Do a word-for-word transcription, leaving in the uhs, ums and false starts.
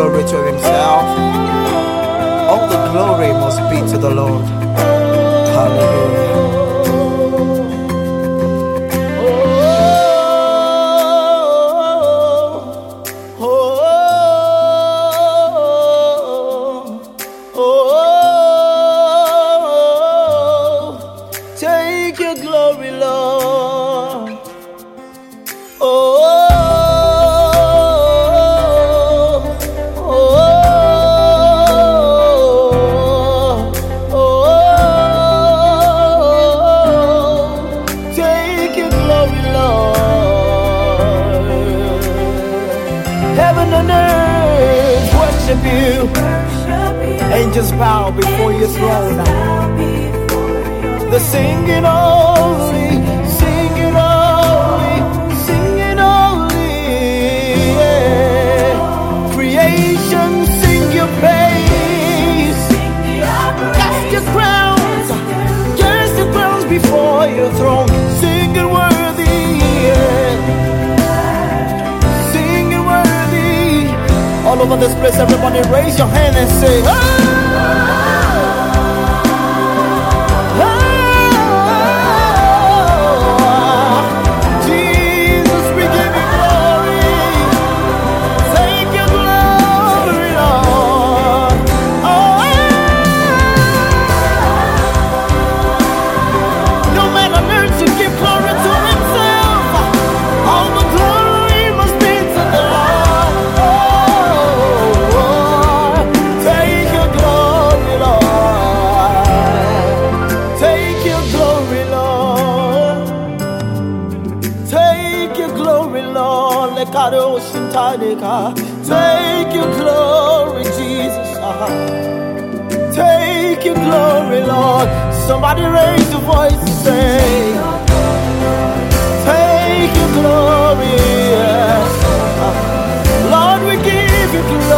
glory to himself. All the glory must be to the Lord. Hallelujah. Take your glory, Lord. Oh, oh, oh, oh, take your glory, Lord. Heaven and earth worship you. Angels bow before your throne. The singing only, singing only, singing only, yeah. Creation sing your praise. Cast your crowns, cast your crowns before your throne. Singing worthy, yeah. Singing worthy. All over this place, everybody raise your hand and say, oh! Take your glory, Jesus. Take your glory, Lord. Somebody raise your voice and say, take your glory, yes. Lord, we give you glory.